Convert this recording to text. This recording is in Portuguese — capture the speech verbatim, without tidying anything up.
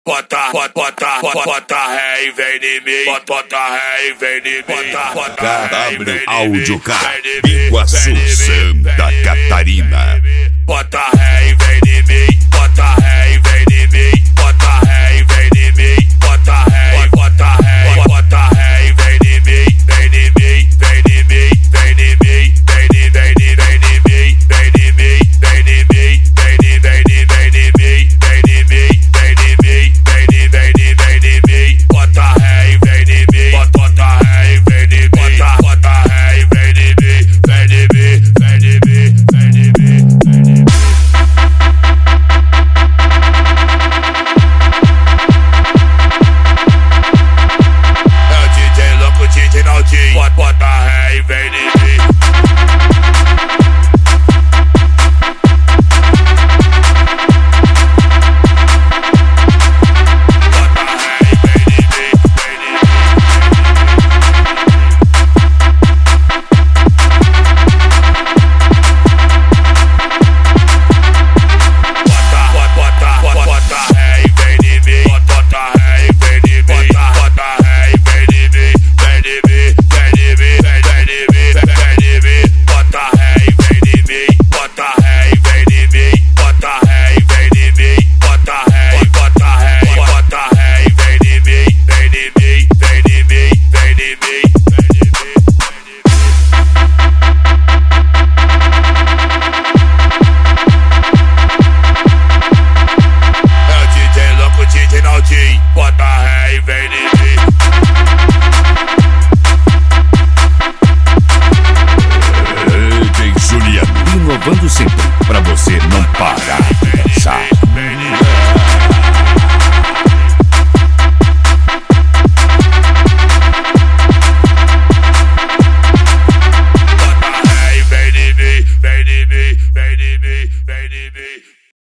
Bota, bota, bota, bota, bota ré e vem em mim. Bota, bota ré e vem em mim. Bota, bota K W Audio Car, vem em mim, Iguaçu, vem em mim, Santa vem em mim, Catarina. vem em mim. Bota ré e